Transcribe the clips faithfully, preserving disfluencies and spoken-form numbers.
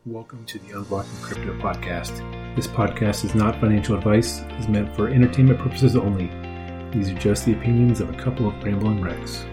Welcome to the Unblocking Crypto podcast. This podcast is not financial advice. It is meant for entertainment purposes only. These are just the opinions of a couple of rambling wrecks.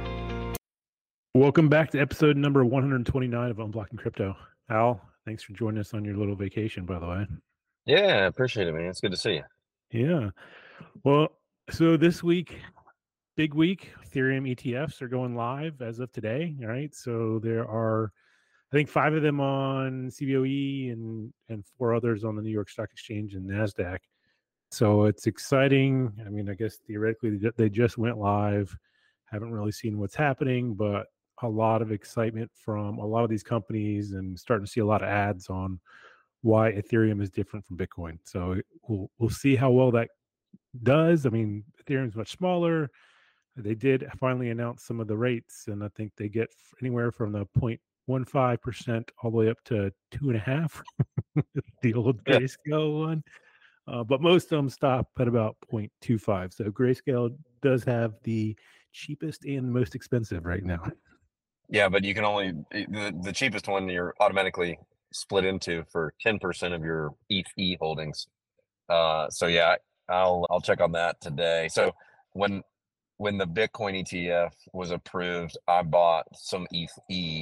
Welcome back to episode number one hundred twenty-nine of Unblocking Crypto. Al, thanks for joining us on your little vacation, by the way. Yeah, I appreciate it, man. It's good to see you. Yeah. Well, so this week, big week, Ethereum E T Fs are going live as of today, right? So there are, I think, five of them on C B O E and, and four others on the New York Stock Exchange and NASDAQ. So it's exciting. I mean, I guess theoretically they just went live. Haven't really seen what's happening, but a lot of excitement from a lot of these companies and starting to see a lot of ads on why Ethereum is different from Bitcoin. So we'll we'll see how well that does. I mean, Ethereum is much smaller. They did finally announce some of the rates, and I think they get anywhere from the zero point one five percent all the way up to two and a half, the old Yeah. Grayscale one. Uh, but most of them stop at about zero point two five. So Grayscale does have the cheapest and most expensive right now. Yeah, but you can only the, the cheapest one you're automatically split into for ten percent of your E T H holdings. Uh, so yeah, I'll I'll check on that today. So when when the Bitcoin E T F was approved, I bought some E T H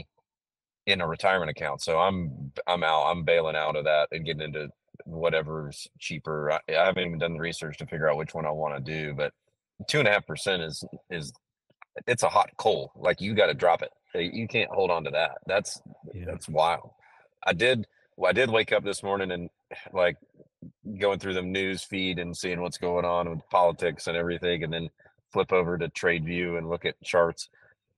in a retirement account. So I'm I'm out. I'm bailing out of that and getting into whatever's cheaper. I, I haven't even done the research to figure out which one I want to do, but two and a half percent is is it's a hot coal. Like, you got to drop it. You can't hold on to that. That's Yeah. that's wild. I did well, I did wake up this morning and like going through the news feed and seeing what's going on with politics and everything, and then flip over to TradeView and look at charts,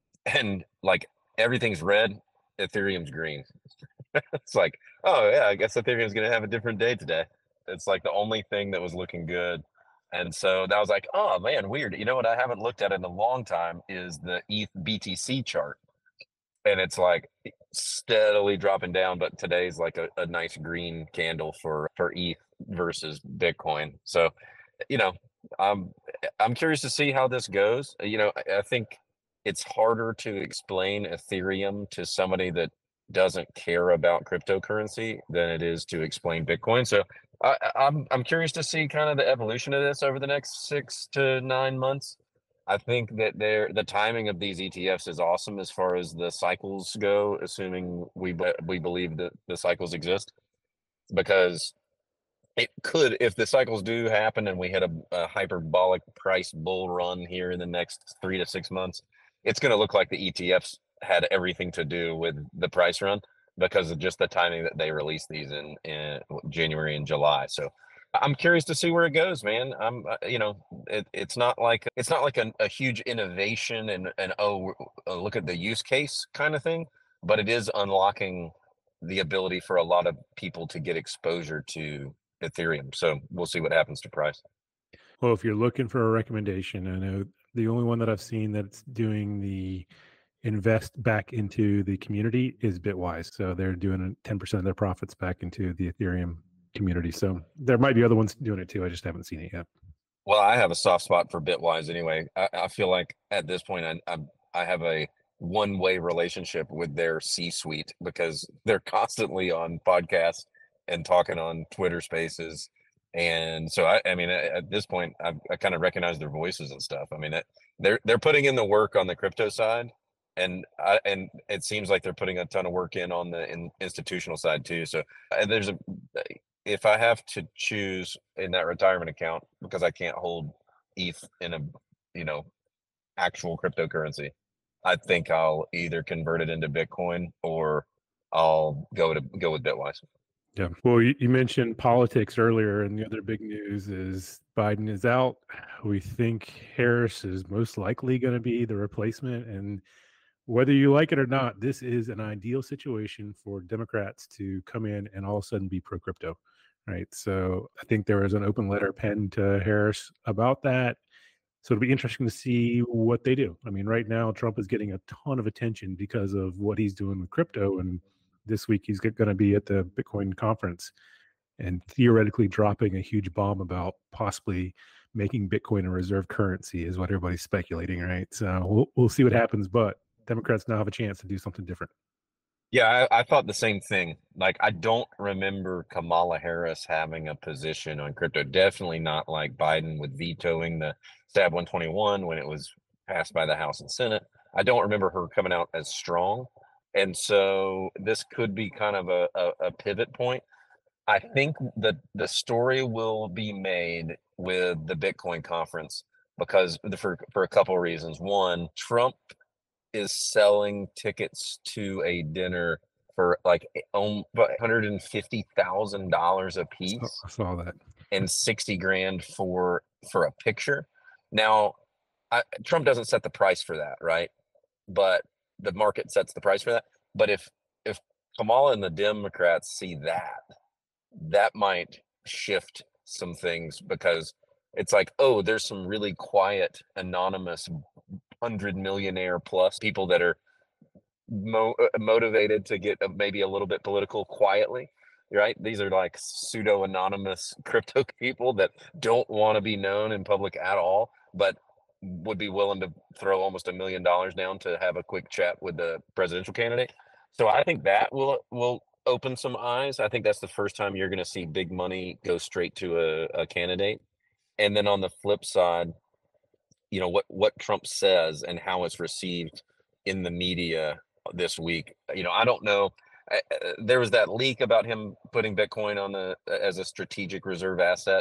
and like everything's red, Ethereum's green. It's like, oh yeah, I guess Ethereum's gonna have a different day today. It's like the only thing that was looking good. And so that was like, oh man, weird. You know what I haven't looked at in a long time is the E T H B T C chart. And it's like steadily dropping down, but today's like a, a nice green candle for, for E T H versus Bitcoin. So, you know, I'm, I'm curious to see how this goes. You know, I, I think it's harder to explain Ethereum to somebody that doesn't care about cryptocurrency than it is to explain Bitcoin. So I, I'm I'm curious to see kind of the evolution of this over the next six to nine months. I think that there the timing of these E T Fs is awesome as far as the cycles go, assuming we we believe that the cycles exist, because it could, if the cycles do happen and we hit a, a hyperbolic price bull run here in the next three to six months, it's going to look like the E T Fs had everything to do with the price run because of just the timing that they released these in, in January and July. So I'm curious to see where it goes, man. I'm, you know, it, it's not like it's not like a, a huge innovation and and oh, look at the use case kind of thing, but it is unlocking the ability for a lot of people to get exposure to Ethereum. So we'll see what happens to price. Well, if you're looking for a recommendation, I know the only one that I've seen that's doing the invest back into the community is Bitwise. So they're doing ten percent of their profits back into the Ethereum community. So there might be other ones doing it too. I just haven't seen it yet. Well, I have a soft spot for Bitwise anyway. I, I feel like at this point, I, I, I have a one-way relationship with their C-suite because they're constantly on podcasts and talking on Twitter Spaces. And so, I, I mean, at, at this point, I, I kind of recognize their voices and stuff. I mean, it, they're they're putting in the work on the crypto side, and I, and it seems like they're putting a ton of work in on the in, institutional side too. So uh, there's a if I have to choose in that retirement account, because I can't hold E T H in a you know actual cryptocurrency, I think I'll either convert it into Bitcoin or I'll go to go with Bitwise. Yeah. Well, you, you mentioned politics earlier, and the other big news is Biden is out. We think Harris is most likely going to be the replacement. And whether you like it or not, this is an ideal situation for Democrats to come in and all of a sudden be pro crypto. Right. So I think there was an open letter penned to Harris about that. So it'll be interesting to see what they do. I mean, right now, Trump is getting a ton of attention because of what he's doing with crypto. And this week, he's going to be at the Bitcoin conference and theoretically dropping a huge bomb about possibly making Bitcoin a reserve currency is what everybody's speculating, right? So we'll, we'll see what happens. But Democrats now have a chance to do something different. Yeah, I, I thought the same thing. Like, I don't remember Kamala Harris having a position on crypto. Definitely not like Biden with vetoing the SAB one twenty-one when it was passed by the House and Senate. I don't remember her coming out as strong. And so this could be kind of a, a, a pivot point. I think that the story will be made with the Bitcoin conference because the, for, for a couple of reasons. One, Trump is selling tickets to a dinner for like um, one hundred fifty thousand dollars a So, piece I saw that. and sixty grand for for a picture. Now, I, Trump doesn't set the price for that, right? But the market sets the price for that. But if if Kamala and the Democrats see that, that might shift some things because it's like, oh, there's some really quiet, anonymous, hundred millionaire plus people that are mo- uh, motivated to get uh, maybe a little bit political quietly, right? These are like pseudo anonymous crypto people that don't want to be known in public at all, but would be willing to throw almost a million dollars down to have a quick chat with the presidential candidate. So I think that will will open some eyes. I think that's the first time you're going to see big money go straight to a, a candidate. And then on the flip side, you know what what Trump says and how it's received in the media this week. You know, I don't know. Uh, uh, there was that leak about him putting Bitcoin on the as a strategic reserve asset.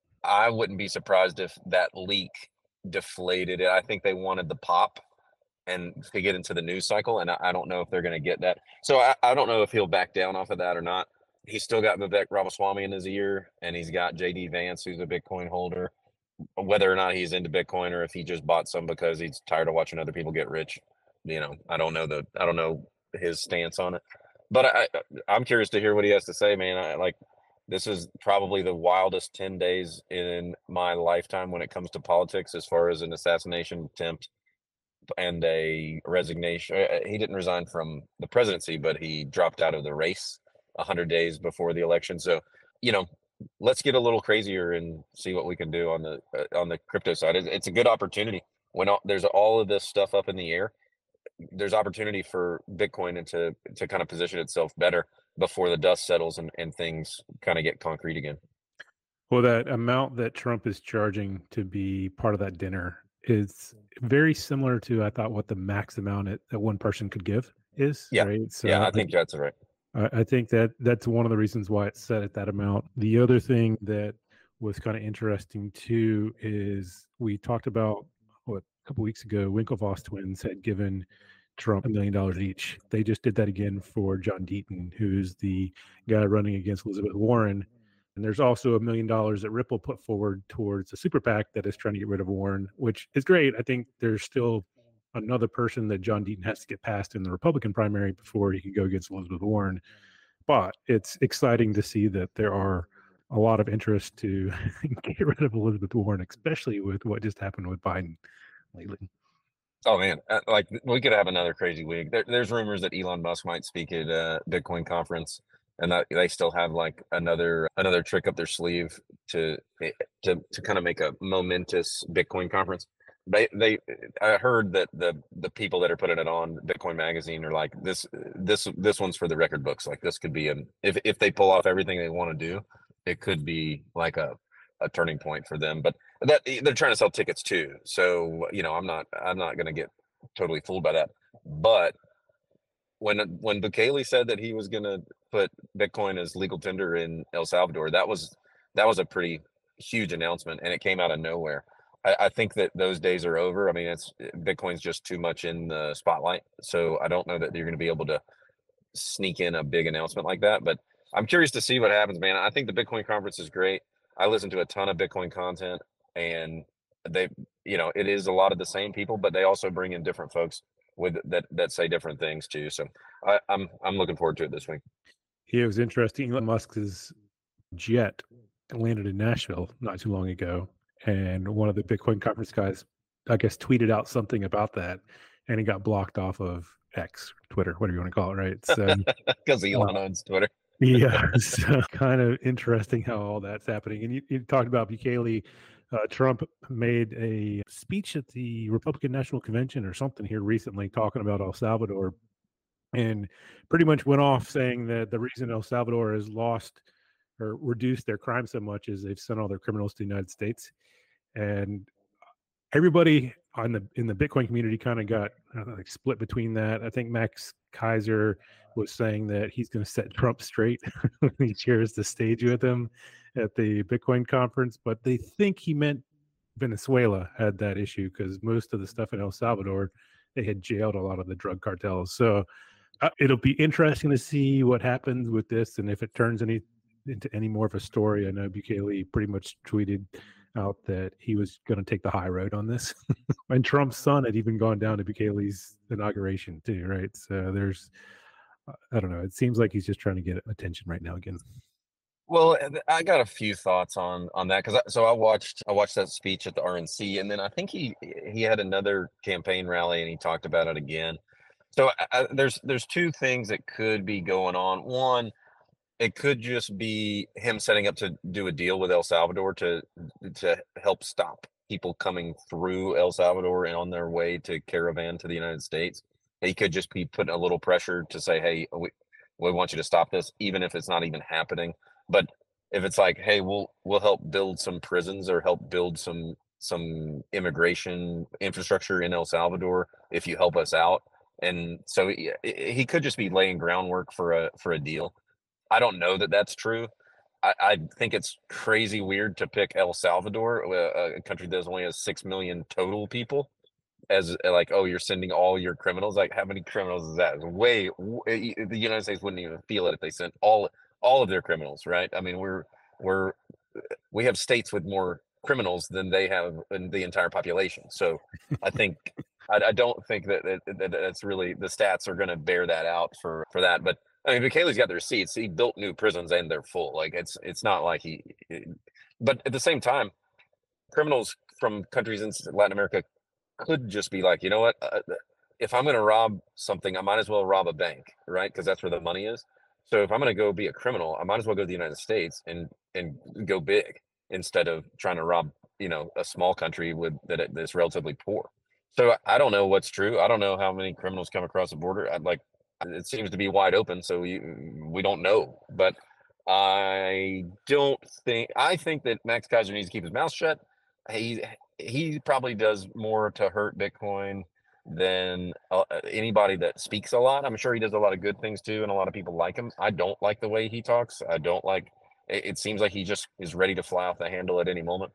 I wouldn't be surprised if that leak deflated it. I think they wanted the pop and to get into the news cycle, and I, I don't know if they're going to get that. So I, I don't know if he'll back down off of that or not. He's still got Vivek Ramaswamy in his ear, and he's got J D Vance, who's a Bitcoin holder. Whether or not he's into Bitcoin or if he just bought some because he's tired of watching other people get rich, you know, I don't know the I don't know his stance on it. But I, I I'm curious to hear what he has to say, man. I like this is probably the wildest ten days in my lifetime when it comes to politics as far as an assassination attempt and a resignation. uh, He didn't resign from the presidency, but he dropped out of the race one hundred days before the election. So, you know, let's get a little crazier and see what we can do on the uh, on the crypto side. It's, it's a good opportunity when all, there's all of this stuff up in the air. There's opportunity for Bitcoin and to to kind of position itself better before the dust settles and, and things kind of get concrete again. Well, that amount that Trump is charging to be part of that dinner is very similar to, I thought, what the max amount it, that one person could give is, Yeah, right? yeah, So I think that's right. I, I think that that's one of the reasons why it's set at that amount. The other thing that was kind of interesting too is we talked about what a couple weeks ago, Winklevoss twins had given Trump a million dollars each. They just did that again for John Deaton, who's the guy running against Elizabeth Warren. And there's also a million dollars that Ripple put forward towards a super PAC that is trying to get rid of Warren, which is great. I think there's still another person that John Deaton has to get past in the Republican primary before he can go against Elizabeth Warren. But it's exciting to see that there are a lot of interest to get rid of Elizabeth Warren, especially with what just happened with Biden lately. Oh man, uh, like we could have another crazy week. There, there's rumors that Elon Musk might speak at a Bitcoin conference, and that they still have like another another trick up their sleeve to eh, to to kind of make a momentous Bitcoin conference. They they I heard that the the people that are putting it on Bitcoin Magazine are like this this this one's for the record books. Like this could be a if if they pull off everything they want to do, it could be like a a turning point for them. But that they're trying to sell tickets too. So, you know, I'm not I'm not going to get totally fooled by that. But when when Bukele said that he was going to put Bitcoin as legal tender in El Salvador, that was that was a pretty huge announcement, and it came out of nowhere. I, I think that those days are over. I mean, it's Bitcoin's just too much in the spotlight, so I don't know that you're going to be able to sneak in a big announcement like that. But I'm curious to see what happens, man. I think the Bitcoin conference is great. I listen to a ton of Bitcoin content, and they, you know, it is a lot of the same people, but they also bring in different folks with that that say different things too. So I, I'm I'm looking forward to it this week. Yeah, it was interesting. Elon Musk's jet landed in Nashville not too long ago, and one of the Bitcoin conference guys, I guess, tweeted out something about that, and he got blocked off of X, Twitter, whatever you want to call it, right? So, Because uh, Elon owns Twitter. yeah, so kind of interesting how all that's happening. And you, you talked about Bukele. Uh, Trump made a speech at the Republican National Convention or something here recently, talking about El Salvador. and pretty much went off saying that the reason El Salvador has lost or reduced their crime so much is they've sent all their criminals to the United States. And everybody on the in the Bitcoin community kind of got uh, like split between that. I think Max Kaiser was saying that he's going to set Trump straight when he shares the stage with him at the Bitcoin conference, but they think he meant Venezuela had that issue because most of the stuff in El Salvador, they had jailed a lot of the drug cartels. So uh, it'll be interesting to see what happens with this and if it turns any into any more of a story. I know Bukele pretty much tweeted out that he was going to take the high road on this. And Trump's son had even gone down to Bukele's inauguration too, right? So there's, I don't know. It seems like he's just trying to get attention right now again. Well, I got a few thoughts on on that because so I watched I watched that speech at the R N C, and then I think he he had another campaign rally and he talked about it again. So I, there's there's two things that could be going on. One, it could just be him setting up to do a deal with El Salvador to to help stop people coming through El Salvador and on their way to caravan to the United States. He could just be putting a little pressure to say, hey, we, we want you to stop this, even if it's not even happening. But if it's like, hey, we'll we'll help build some prisons or help build some some immigration infrastructure in El Salvador if you help us out. And so he, he could just be laying groundwork for a for a deal. I don't know that that's true. I, I think it's crazy weird to pick El Salvador, a, a country that only has six million total people, as like, oh, you're sending all your criminals. Like, how many criminals is that? It's way, way the United States wouldn't even feel it if they sent all all of their criminals, right? I mean, we're we're we have states with more criminals than they have in the entire population. So I think I, I don't think that, that, that that's really the stats are going to bear that out for for that. But I mean, Bukele's got the receipts. He built new prisons and they're full. Like it's it's not like he. But at the same time, criminals from countries in Latin America could just be like, you know what? Uh, if I'm going to rob something, I might as well rob a bank, right? Because that's where the money is. So if I'm going to go be a criminal, I might as well go to the United States and and go big instead of trying to rob, you know, a small country with that that's relatively poor. So I don't know what's true. I don't know how many criminals come across the border. I'd like it seems to be wide open, so we we don't know. But I don't think I think that Max Kaiser needs to keep his mouth shut. He he probably does more to hurt Bitcoin than uh, anybody that speaks a lot. I'm sure he does a lot of good things too, and a lot of people like him. I don't like the way he talks. I don't like. It, it seems like he just is ready to fly off the handle at any moment,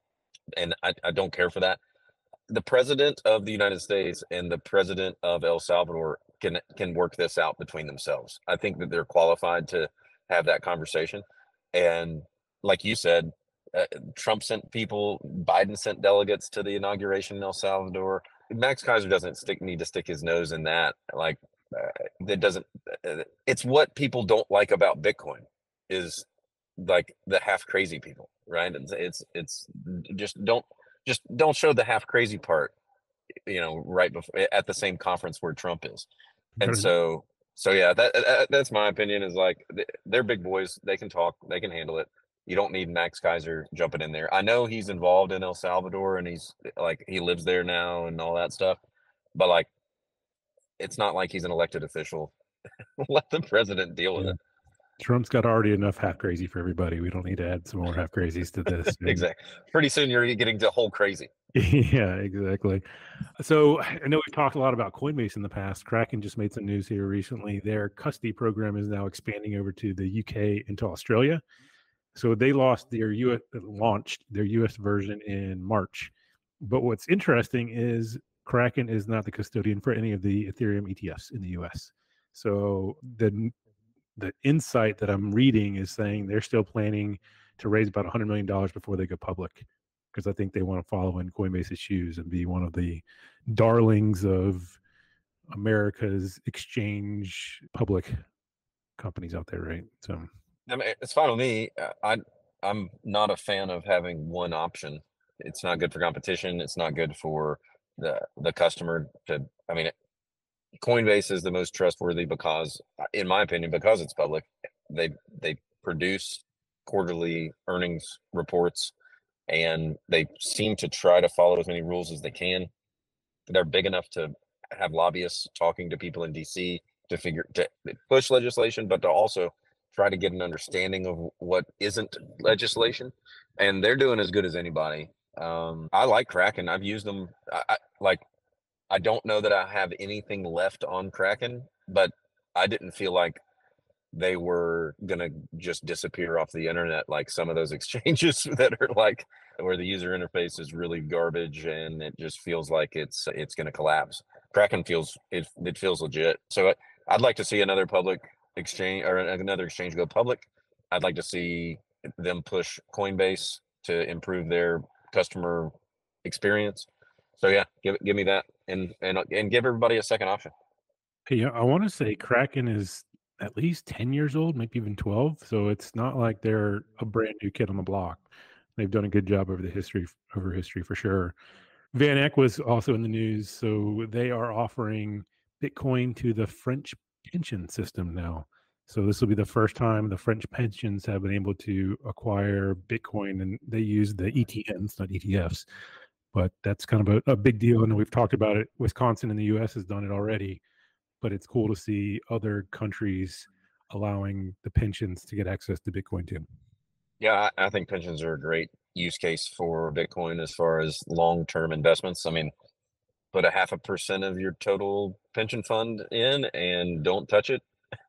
and I, I don't care for that. The president of the United States and the president of El Salvador can can work this out between themselves. I think that they're qualified to have that conversation. And like you said, uh, Trump sent people, Biden sent delegates to the inauguration in El Salvador. Max Kaiser doesn't stick need to stick his nose in that. Like uh, that doesn't. Uh, it's what people don't like about Bitcoin is like the half crazy people, right? It's it's, it's just don't just don't show the half crazy part, you know, right before at the same conference where Trump is. And so so yeah, that, that that's my opinion. Is like they're big boys. They can talk. They can handle it. You don't need Max Kaiser jumping in there. I know he's involved in El Salvador and he's like he lives there now and all that stuff, but like it's not like he's an elected official. Let the president deal with yeah. it. Trump's got already enough half crazy for everybody. We don't need to add some more half crazies to this. Exactly. Pretty soon you're getting to whole crazy. Yeah, exactly. So I know we've talked a lot about Coinbase in the past. Kraken just made some news here recently. Their custody program is now expanding over to the U K and to Australia. So they lost their U S launched their U S version in March. But what's interesting is Kraken is not the custodian for any of the Ethereum E T Fs in the U S. So the the insight that I'm reading is saying they're still planning to raise about one hundred million dollars before they go public, because I think they want to follow in Coinbase's shoes and be one of the darlings of America's exchange public companies out there, right? So I mean, it's fine with me. I I'm not a fan of having one option. It's not good for competition. It's not good for the the customer to. I mean, Coinbase is the most trustworthy because, in my opinion, because it's public. They they produce quarterly earnings reports, and they seem to try to follow as many rules as they can. They're big enough to have lobbyists talking to people in D C to figure to push legislation, but to also try to get an understanding of what isn't legislation. And they're doing as good as anybody. Um, I like Kraken. I've used them. I, I like. I don't know that I have anything left on Kraken, but I didn't feel like they were gonna just disappear off the internet like some of those exchanges that are like where the user interface is really garbage and it just feels like it's it's gonna collapse. Kraken feels it it feels legit. So I, I'd like to see another public exchange or another exchange go public. I'd like to see them push Coinbase to improve their customer experience. So yeah, give give me that and and and give everybody a second option. Yeah, I want to say Kraken is at least ten years old, maybe even twelve. So it's not like they're a brand new kid on the block. They've done a good job over the history, over history for sure. Van Eck was also in the news. So they are offering Bitcoin to the French pension system now. So this will be the first time the French pensions have been able to acquire Bitcoin, and they use the E T Ns, not E T Fs. But that's kind of a, a big deal. And we've talked about it. Wisconsin in the U S has done it already, but it's cool to see other countries allowing the pensions to get access to Bitcoin too. Yeah, I, I think pensions are a great use case for Bitcoin as far as long-term investments. I mean, put a half a percent of your total pension fund in and don't touch it.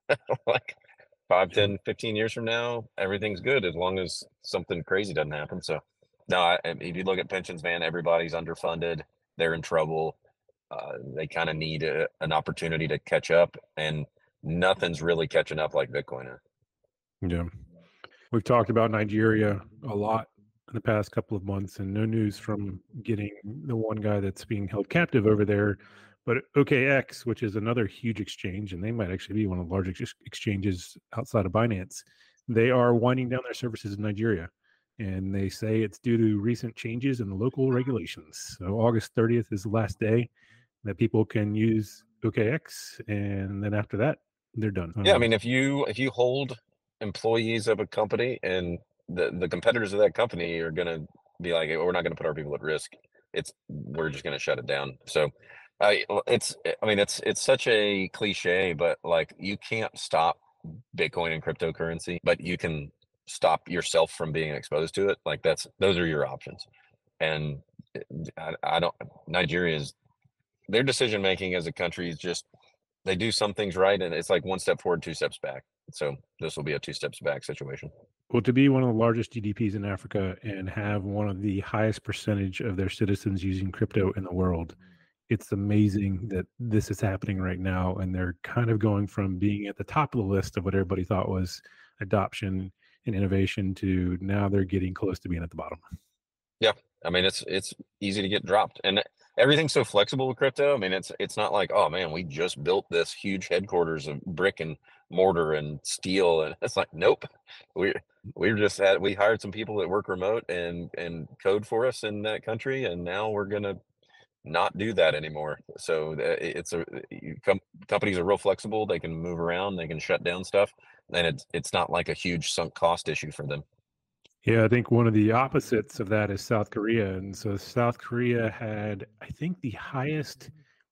Like five, Yeah. ten, fifteen years from now, everything's good as long as something crazy doesn't happen. So, no, I, if you look at pensions, man, everybody's underfunded. They're in trouble. Uh, they kind of need a, an opportunity to catch up, and nothing's really catching up like Bitcoin is. Yeah. We've talked about Nigeria a lot in the past couple of months, and no news from getting the one guy that's being held captive over there. But O K X, which is another huge exchange, and they might actually be one of the largest ex- exchanges outside of Binance, they are winding down their services in Nigeria. And they say it's due to recent changes in the local regulations. So August thirtieth is the last day that people can use O K X, and then after that, they're done. Yeah, I Um, mean, if you if you hold employees of a company and the the competitors of that company are going to be like, "Hey, we're not going to put our people at risk. It's we're just going to shut it down." So, I well, it's I mean, it's it's such a cliche, but like you can't stop Bitcoin and cryptocurrency, but you can stop yourself from being exposed to it. Like that's those are your options. And I, I don't Nigeria is their decision making as a country is just they do some things right, and it's like one step forward, two steps back. So this will be a two steps back situation. Well, to be one of the largest G D Ps in Africa and have one of the highest percentage of their citizens using crypto in the world, it's amazing that this is happening right now. And they're kind of going from being at the top of the list of what everybody thought was adoption and innovation to now they're getting close to being at the bottom. Yeah, I mean it's it's easy to get dropped, and everything's so flexible with crypto. I mean it's it's not like, oh man, we just built this huge headquarters of brick and mortar and steel, and it's like, nope, we we just had we hired some people that work remote and and code for us in that country, and now we're gonna not do that anymore. So uh, it's a you com- companies are real flexible. They can move around, they can shut down stuff, and it's it's not like a huge sunk cost issue for them. Yeah, I think one of the opposites of that is South Korea. And so South Korea had, I think, the highest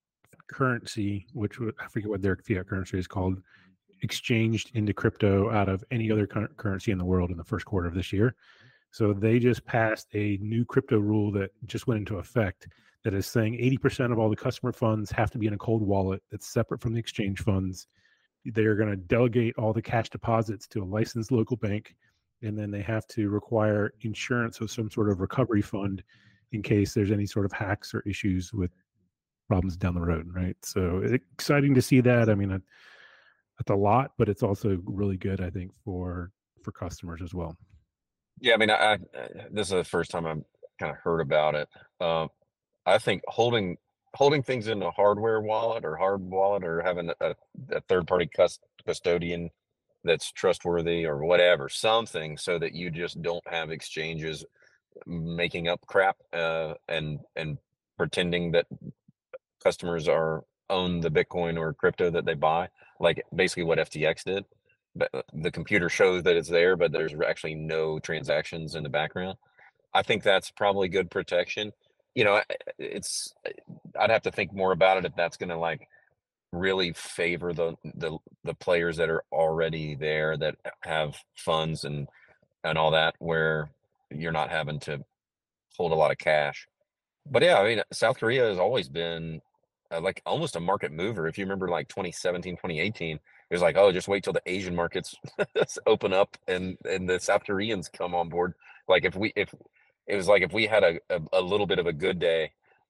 currency, which wa- I forget what their fiat currency is called, exchanged into crypto out of any other cur- currency in the world in the first quarter of this year. So they just passed a new crypto rule that just went into effect that is saying eighty percent of all the customer funds have to be in a cold wallet that's separate from the exchange funds. They are going to delegate all the cash deposits to a licensed local bank, and then they have to require insurance or some sort of recovery fund in case there's any sort of hacks or issues with problems down the road, right? So it's exciting to see that. I mean, it, it's a lot, but it's also really good, I think, for for customers as well. Yeah, I mean, I, I this is the first time I've kind of heard about it. Um, I think holding holding things in a hardware wallet or hard wallet or having a, a third party cus- custodian that's trustworthy or whatever, something so that you just don't have exchanges making up crap uh, and and pretending that customers are own the Bitcoin or crypto that they buy, like basically what F T X did. But uh, the computer shows that it's there, but there's actually no transactions in the background. I think that's probably good protection. You know, it's I'd have to think more about it if that's going to like really favor the the the players that are already there that have funds and and all that, where you're not having to hold a lot of cash. But yeah, I mean, South Korea has always been uh, like almost a market mover. If you remember, like twenty seventeen, twenty eighteen, it was like, oh, just wait till the Asian markets open up and and the South Koreans come on board. Like if we if it was like if we had a, a, a little bit of a good day,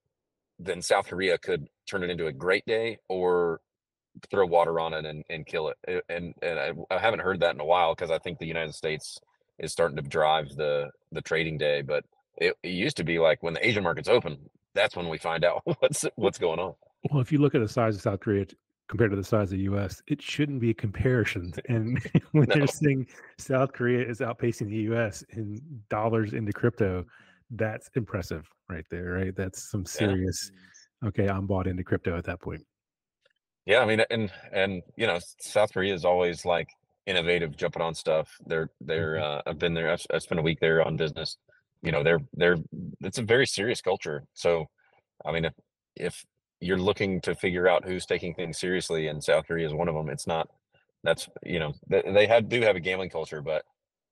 then South Korea could turn it into a great day or throw water on it and, and kill it. A- And and I, I haven't heard that in a while because I think the United States is starting to drive the the trading day. But it, it used to be like when the Asian markets open, that's when we find out what's what's going on. Well, if you look at the size of South Korea t- compared to the size of the U S, it shouldn't be a comparison. And when No, they're saying South Korea is outpacing the U S in dollars into crypto, that's impressive right there, right? That's some yeah, serious, okay, I'm bought into crypto at that point. yeah. I mean, and and you know, South Korea is always like innovative, jumping on stuff. They're they're. Mhm. Uh, I've been there. I've, I've spent a week there on business. You know, they're they're. It's a very serious culture. So I mean, if if you're looking to figure out who's taking things seriously, and South Korea is one of them, it's not. That's you know they, they had do have a gambling culture, but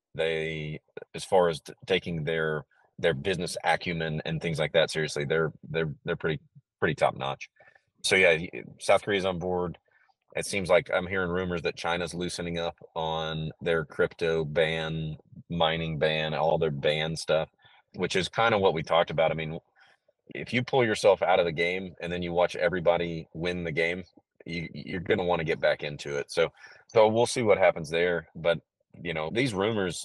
they, as far as t- taking their their business acumen and things like that seriously, they're they're they're pretty pretty top notch. So yeah, y- South Korea's on board. It seems like I'm hearing rumors that China's loosening up on their crypto ban, mining ban, all their ban stuff, which is kind of what we talked about. I mean, if you pull yourself out of the game and then you watch everybody win the game, you, you're going to want to get back into it. So, so we'll see what happens there. But you know, these rumors,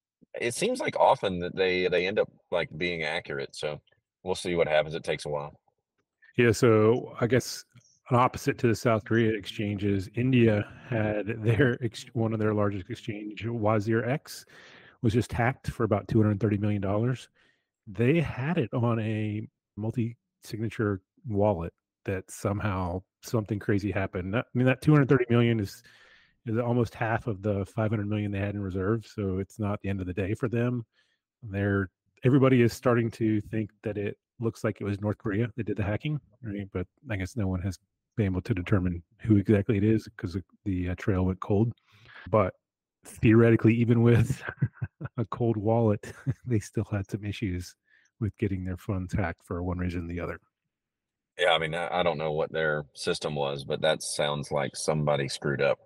it seems like often that they they end up like being accurate. So we'll see what happens. It takes a while. Yeah, so I guess an opposite to the South Korea exchanges, India had their ex- one of their largest exchange, Wazir X, was just hacked for about two hundred thirty million dollars. They had it on a multi-signature wallet that somehow something crazy happened. That, I mean, that two hundred thirty million is is almost half of the five hundred million they had in reserve, so it's not the end of the day for them. They're Everybody is starting to think that it looks like it was North Korea that did the hacking, right? But I guess no one has been able to determine who exactly it is because the uh, trail went cold. But theoretically, even with a cold wallet, they still had some issues with getting their funds hacked for one reason or the other. Yeah, I mean, I, I don't know what their system was, but that sounds like somebody screwed up.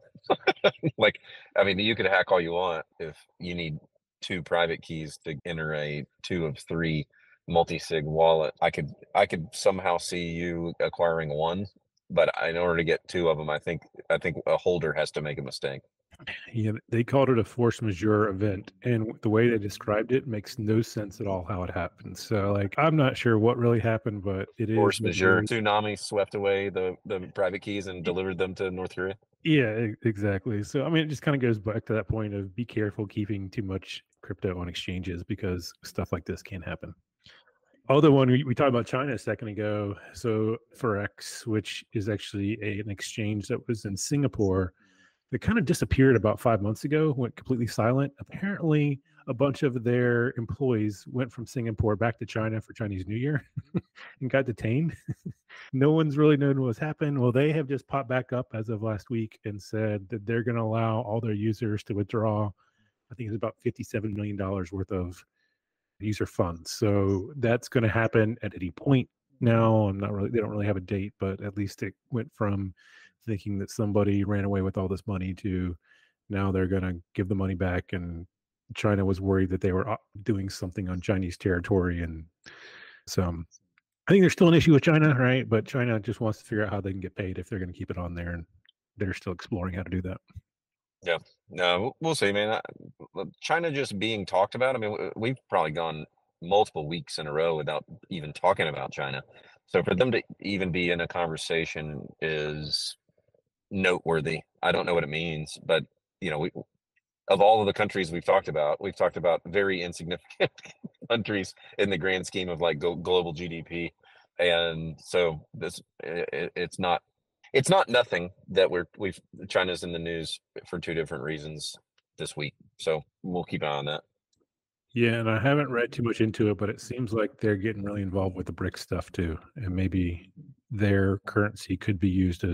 Like, I mean, you could hack all you want if you need two private keys to enter a two of three multi-sig wallet. I could I could somehow see you acquiring one, but in order to get two of them, I think I think a holder has to make a mistake. Yeah, they called it a force majeure event, and the way they described it makes no sense at all how it happened. So, like, I'm not sure what really happened, but it is Force what it majeure. is. Tsunami swept away the the private keys and delivered them to North Korea. Yeah, e- exactly. So, I mean, it just kind of goes back to that point of be careful keeping too much crypto on exchanges because stuff like this can happen. Other one we, we talked about China a second ago. So Forex, which is actually a, an exchange that was in Singapore, that kind of disappeared about five months ago, went completely silent. Apparently, a bunch of their employees went from Singapore back to China for Chinese New Year and got detained. No one's really known what's happened. Well, they have just popped back up as of last week and said that they're going to allow all their users to withdraw, I think it's about fifty-seven million dollars worth of user funds. So that's going to happen at any point now. I'm not really, they don't really have a date, but at least it went from thinking that somebody ran away with all this money to now they're going to give the money back. And China was worried that they were uh, doing something on Chinese territory. And so um, I think there's still an issue with China, right? But China just wants to figure out how they can get paid if they're going to keep it on there. And they're still exploring how to do that. Yeah. No, we'll we'll see, man. I, look, China just being talked about. I mean, w- we've probably gone multiple weeks in a row without even talking about China. So for them to even be in a conversation is noteworthy. I don't know what it means, but you know, we, of all of the countries we've talked about, we've talked about very insignificant countries in the grand scheme of like go, global G D P, and so this it, it's not it's not nothing that we're we've China's in the news for two different reasons this week. So we'll keep an eye on that. Yeah, and I haven't read too much into it, but it seems like they're getting really involved with the BRICS stuff too, and maybe their currency could be used as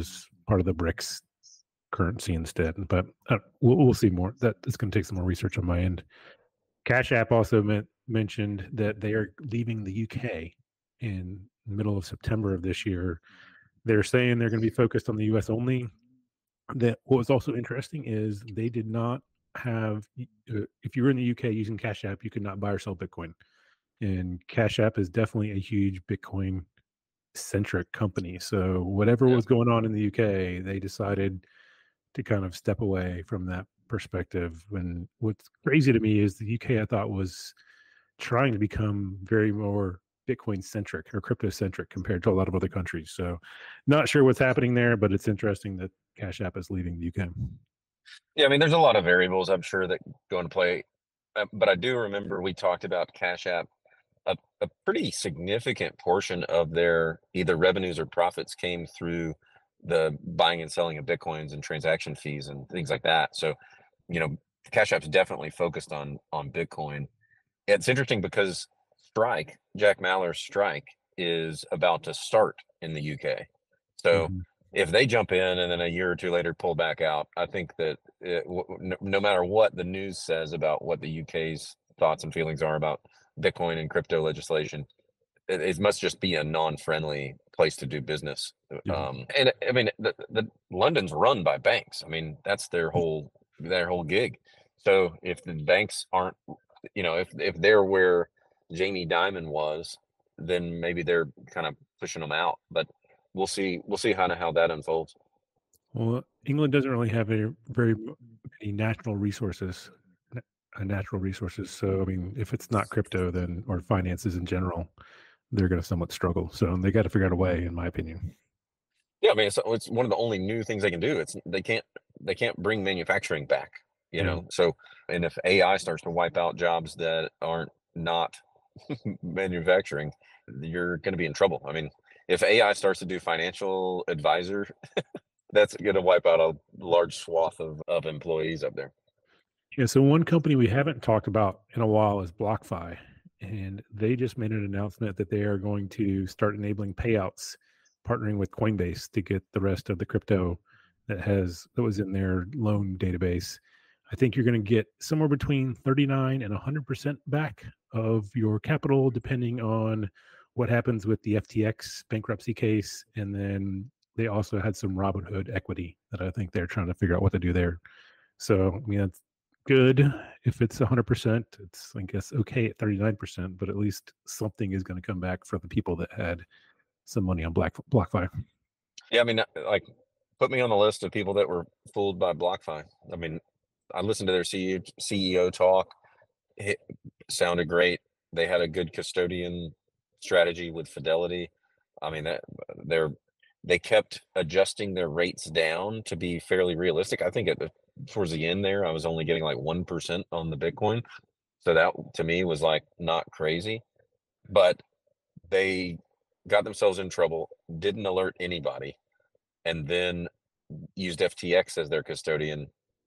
part of the BRICS currency instead. But uh, we'll, we'll see more. That it's going to take some more research on my end. Cash App also meant, mentioned that they are leaving the U K in the middle of September of this year. They're saying they're going to be focused on the U S only. That what was also interesting is they did not have. Uh, if you were in the U K using Cash App, you could not buy or sell Bitcoin. And Cash App is definitely a huge Bitcoin centric company. So whatever Yeah. was going on in the U K, they decided to kind of step away from that perspective. And what's crazy to me is the U K, I thought, was trying to become very more Bitcoin centric or crypto centric compared to a lot of other countries. So not sure what's happening there, but it's interesting that Cash App is leaving the U K. Yeah, I mean, there's a lot of variables, I'm sure, that go into play. Uh, but I do remember we talked about Cash App. A, a pretty significant portion of their either revenues or profits came through the buying and selling of Bitcoins and transaction fees and things like that. So, you know, Cash App's definitely focused on on Bitcoin. It's interesting because Strike, Jack Mallers' Strike, is about to start in the U K. So Mm-hmm. if they jump in and then a year or two later pull back out, I think that it, no, no matter what the news says about what the U K's thoughts and feelings are about Bitcoin and crypto legislation, it, it must just be a non-friendly place to do business. Yeah. Um, and I mean, the, the London's run by banks. I mean, that's their whole their whole gig. So if the banks aren't, you know, if if they're where Jamie Dimon was, then maybe they're kind of pushing them out. But we'll see. We'll see kind of how that unfolds. Well, England doesn't really have any very many natural resources, uh, natural resources. So, I mean, if it's not crypto, then or finances in general, they're going to somewhat struggle. So they got to figure out a way, in my opinion. Yeah, I mean, it's, it's one of the only new things they can do. It's they can't they can't bring manufacturing back. You Yeah. know, so and if A I starts to wipe out jobs that aren't not manufacturing, you're going to be in trouble. I mean, if A I starts to do financial advisor, that's going to wipe out a large swath of, of employees up there. Yeah. So one company we haven't talked about in a while is BlockFi, and they just made an announcement that they are going to start enabling payouts, partnering with Coinbase to get the rest of the crypto that has that was in their loan database. I think you're going to get somewhere between thirty-nine and one hundred percent back of your capital, depending on what happens with the F T X bankruptcy case. And then they also had some Robinhood equity that I think they're trying to figure out what to do there. So, I mean, that's good if it's one hundred percent. It's, I guess, okay at thirty-nine percent, but at least something is going to come back for the people that had some money on Black BlockFi. Yeah, I mean, uh, like, put me on the list of people that were fooled by BlockFi. I mean, I listened to their C E O talk. It sounded great. They had a good custodian strategy with Fidelity. I mean, that they're they kept adjusting their rates down to be fairly realistic. I think at the towards the end there, I was only getting like one percent on the Bitcoin, so that to me was like not crazy. But they got themselves in trouble, didn't alert anybody, and then used F T X as their custodian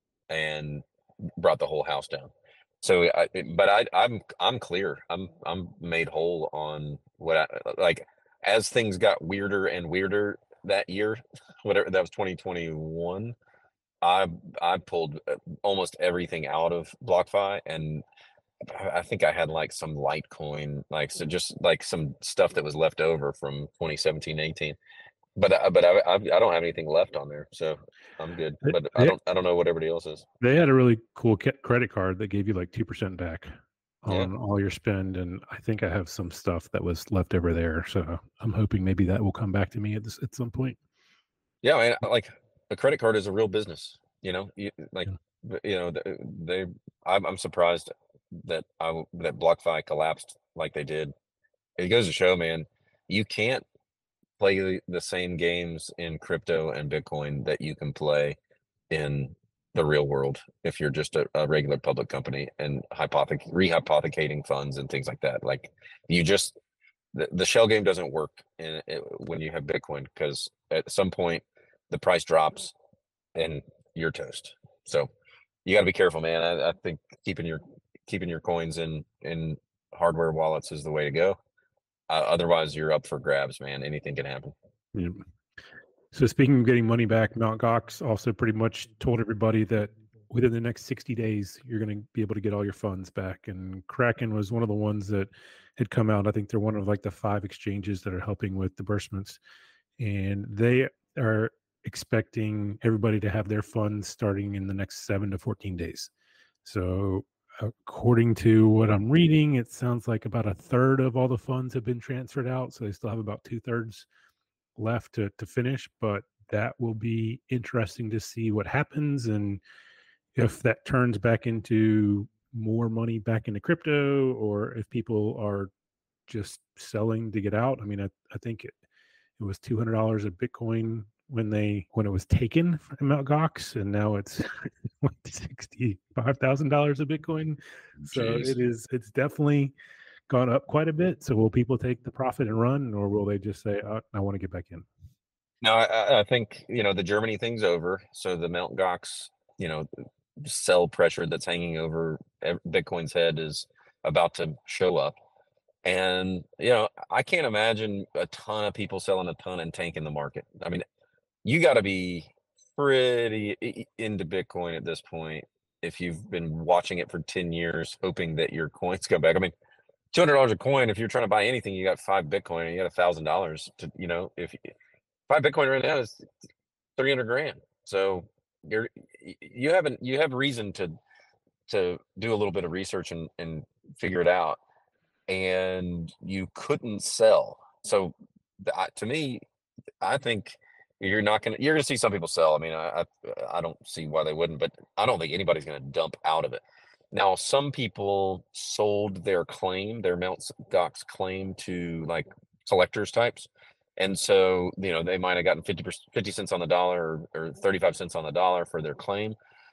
and brought the whole house down. So, I, but I, I'm I'm clear. I'm I'm made whole on what I like. As things got weirder and weirder that year, whatever that was, twenty twenty-one. I I pulled almost everything out of BlockFi, and I think I had like some Litecoin, like so just like some stuff that was left over from twenty seventeen, eighteen. But I, but I, I I don't have anything left on there, so I'm good. They, But I they, don't I don't know what everybody else is. they had a really cool ca- credit card that gave you like two percent back Yeah. on all your spend. And I think I have some stuff that was left over there. So I'm hoping maybe that will come back to me at this at some point. Yeah, man, like a credit card is a real business, you know. You, like, Yeah. b- you know, th- they. I'm, I'm surprised that I w- that BlockFi collapsed like they did. It goes to show, man, you can't play the the same games in crypto and Bitcoin that you can play in the real world if you're just a, a regular public company and hypothec rehypothecating funds and things like that. Like, you just the, the shell game doesn't work in it, when you have Bitcoin, because at some point the price drops and you're toast. So you got to be careful, man. I, I think keeping your keeping your coins in in hardware wallets is the way to go. Uh, otherwise, you're up for grabs, man. Anything can happen. Yeah. So speaking of getting money back, Mt. Gox also pretty much told everybody that within the next sixty days, you're going to be able to get all your funds back. And Kraken was one of the ones that had come out. I think they're one of like the five exchanges that are helping with disbursements. And they are expecting everybody to have their funds starting in the next seven to fourteen days. So according to what I'm reading, it sounds like about a third of all the funds have been transferred out. So they still have about two thirds left to, to finish, but that will be interesting to see what happens and if that turns back into more money back into crypto, or if people are just selling to get out. I mean, I, I think it, it was two hundred dollars a Bitcoin when they when it was taken from Mt. Gox, and now it's sixty-five thousand dollars a Bitcoin. So Jeez. it is it's definitely gone up quite a bit. So will people take the profit and run, or will they just say, oh, I want to get back in? No, I, I think, you know, the Germany thing's over. So the Mt. Gox, you know, sell pressure that's hanging over Bitcoin's head is about to show up. And, you know, I can't imagine a ton of people selling a ton and tanking the market. I mean, you got to be pretty into Bitcoin at this point if you've been watching it for ten years, hoping that your coins come back. I mean, two hundred dollars a coin, if you're trying to buy anything, you got five Bitcoin and you got one thousand dollars to, you know, if five Bitcoin right now is three hundred grand. So you're, you haven't, you have reason to, to do a little bit of research and, and figure it out. And you couldn't sell. So uh, to me, I think you're not going to, you're going to see some people sell. I mean, I, I, I don't see why they wouldn't, but I don't think anybody's going to dump out of it. Now, some people sold their claim, their Mt. Gox claim to like collectors types. And so, you know, they might have gotten fifty, fifty cents on the dollar or, or thirty-five cents on the dollar for their claim.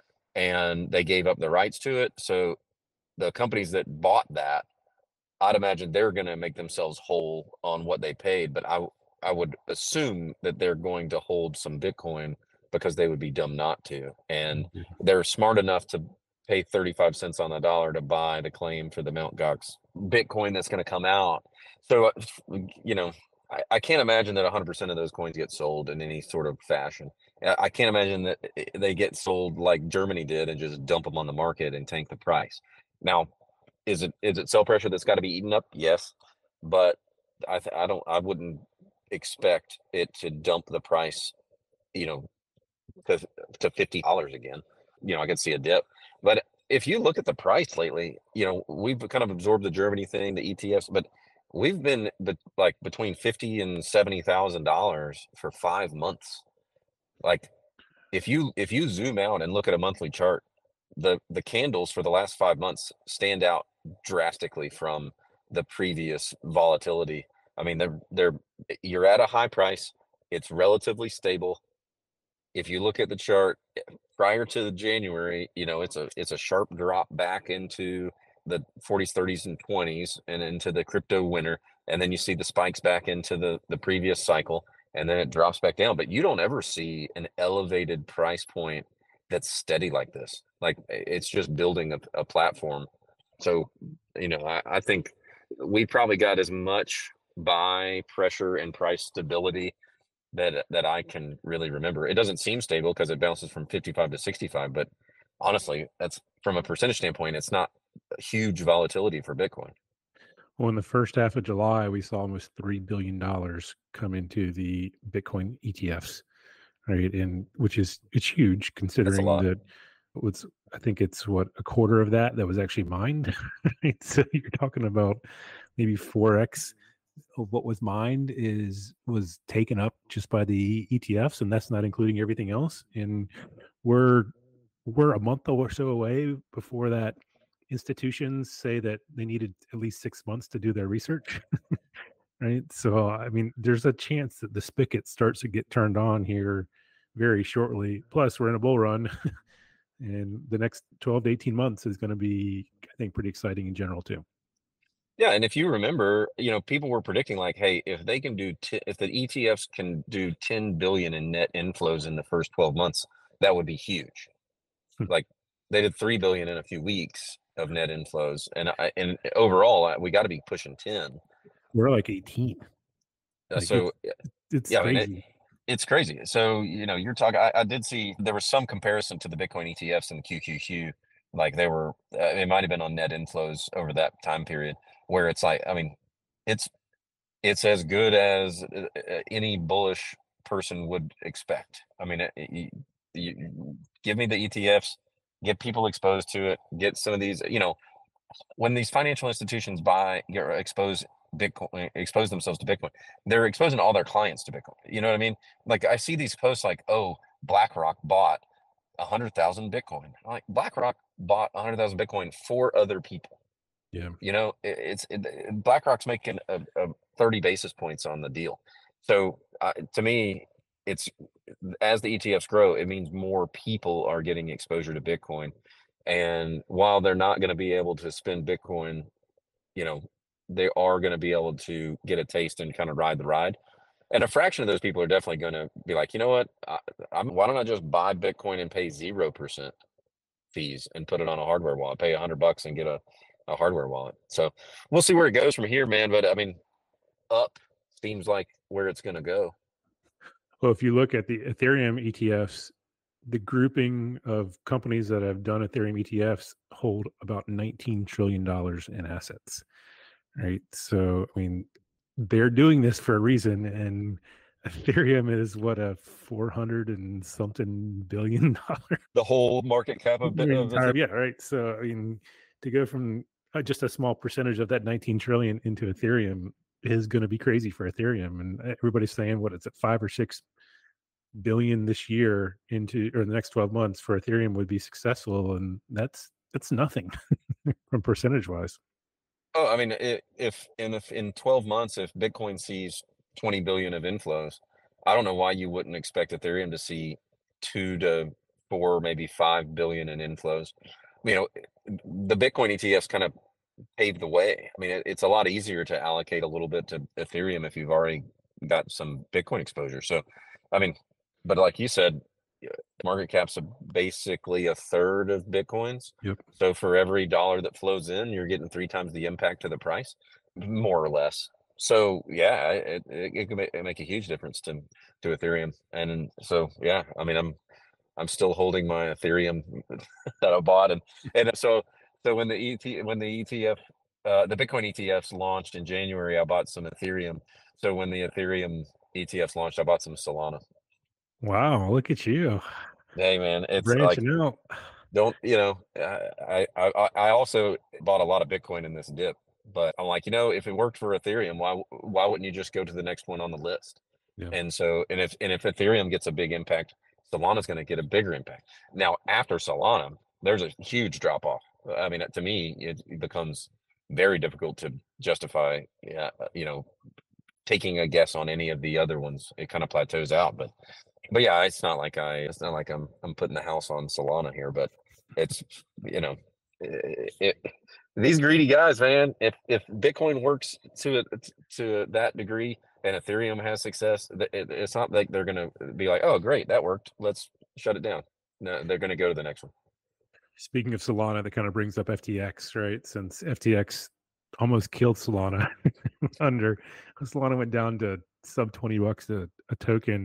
And they gave up the rights to it. So the companies that bought that, I'd imagine they're going to make themselves whole on what they paid. But I, I would assume that they're going to hold some Bitcoin because they would be dumb not to. And they're smart enough to pay thirty-five cents on the dollar to buy the claim for the Mt. Gox Bitcoin that's going to come out. So, you know, I, I can't imagine that one hundred percent of those coins get sold in any sort of fashion. I can't imagine that they get sold like Germany did and just dump them on the market and tank the price. Now, is it is it sell pressure that's got to be eaten up? Yes, but I th- I don't I wouldn't expect it to dump the price, you know, to to fifty dollars again. You know, I could see a dip, but if you look at the price lately, you know, we've kind of absorbed the Germany thing, the E T Fs, but we've been be- like between fifty and seventy thousand dollars for five months. Like, if you if you zoom out and look at a monthly chart, the the candles for the last five months stand out drastically from the previous volatility. I mean, they're they're you're at a high price. It's relatively stable. If you look at the chart prior to January, you know, it's a it's a sharp drop back into the forties, thirties, and twenties and into the crypto winter. And then you see the spikes back into the the previous cycle, and then it drops back down. But you don't ever see an elevated price point that's steady like this. Like, it's just building a, a platform. So, you know, I, I think we probably got as much buy pressure and price stability that that I can really remember. It doesn't seem stable because it bounces from fifty-five to sixty-five, but honestly, that's from a percentage standpoint, it's not a huge volatility for Bitcoin. Well, in the first half of July, we saw almost three billion dollars come into the Bitcoin E T Fs, right? And which is, it's huge considering that what's, I think it's what, a quarter of that that was actually mined, right? So you're talking about maybe four X of what was mined is was taken up just by the E T Fs, and that's not including everything else. And we're we're a month or so away before that institutions say that they needed at least six months to do their research. Right. So, I mean, there's a chance that the spigot starts to get turned on here very shortly. Plus, we're in a bull run, and the next twelve to eighteen months is going to be, I think, pretty exciting in general, too. Yeah. And if you remember, you know, people were predicting like, hey, if they can do, t- if the E T Fs can do ten billion in net inflows in the first twelve months, that would be huge. Like, they did three billion in a few weeks of net inflows, and I, and overall we got to be pushing ten. We're like eighteen. Uh, Like, so it's, it's yeah, I mean, crazy. it, It's crazy. So, you know, you're talking I I did see there was some comparison to the Bitcoin E T Fs and Q Q Q, like, they were, uh, it might have been on net inflows over that time period, where it's like, I mean, it's it's as good as, uh, uh, any bullish person would expect. I mean, uh, y you give me the E T Fs, get people exposed to it, get some of these, you know, when these financial institutions buy or expose Bitcoin, expose themselves to Bitcoin, they're exposing all their clients to Bitcoin. You know what I mean? Like I see these posts like, "Oh, BlackRock bought a hundred thousand Bitcoin." I'm like, BlackRock bought a hundred thousand Bitcoin for other people. Yeah. You know, it, it's it, BlackRock's making a, a thirty basis points on the deal. So uh, to me, it's as the E T Fs grow, it means more people are getting exposure to Bitcoin. And while they're not going to be able to spend Bitcoin, you know, they are going to be able to get a taste and kind of ride the ride. And a fraction of those people are definitely going to be like, you know what, I, I'm, why don't I just buy Bitcoin and pay zero percent fees and put it on a hardware wallet, pay a hundred bucks and get a, a hardware wallet. So we'll see where it goes from here, man. But I mean, up seems like where it's going to go. Well, if you look at the Ethereum E T Fs, the grouping of companies that have done Ethereum E T Fs hold about nineteen trillion dollars in assets, right? So, I mean, they're doing this for a reason, and Ethereum is what a four hundred and something billion dollar The whole market cap of, Bit- of entire, Ethereum. yeah, right. So, I mean, to go from uh, just a small percentage of that nineteen trillion into Ethereum is going to be crazy for Ethereum, and everybody's saying what is it, five or six billion this year into or the next twelve months for Ethereum would be successful, and that's that's nothing from percentage wise. Oh, I mean, I if in if in twelve months, if Bitcoin sees twenty billion of inflows, I don't know why you wouldn't expect Ethereum to see two to four, maybe five billion in inflows. You know, the Bitcoin E T Fs kind of paved the way. I mean, it, it's a lot easier to allocate a little bit to Ethereum if you've already got some Bitcoin exposure. So, I mean, but like you said, yeah, market cap's a, basically a third of Bitcoin's. Yep. So for every dollar that flows in, you're getting three times the impact to the price, more or less. So yeah, it it, it can make, make a huge difference to to Ethereum. And so yeah, I mean, I'm I'm still holding my Ethereum that I bought, and and so so when the E T when the E T F uh, the Bitcoin E T Fs launched in January, I bought some Ethereum. So when the Ethereum E T Fs launched, I bought some Solana. Wow, look at you Hey man, it's like branching out. don't you know? I I I I also bought a lot of Bitcoin in this dip, but I'm like, you know, if it worked for Ethereum, why why wouldn't you just go to the next one on the list? Yeah. And so, and if and if Ethereum gets a big impact, Solana's going to get a bigger impact. Now, after Solana, there's a huge drop off. I mean, to me, it becomes very difficult to justify, yeah, you know, taking a guess on any of the other ones. It kind of plateaus out, but but yeah, it's not like I, it's not like I'm I'm putting the house on Solana here, but it's you know, it, it, these greedy guys, man. If if Bitcoin works to it to that degree and Ethereum has success, th- it, it's not like they're gonna be like, oh great, that worked, let's shut it down. No, they're gonna go to the next one. Speaking of Solana, that kind of brings up F T X, right? Since F T X almost killed Solana under Solana went down to sub twenty bucks a, a token.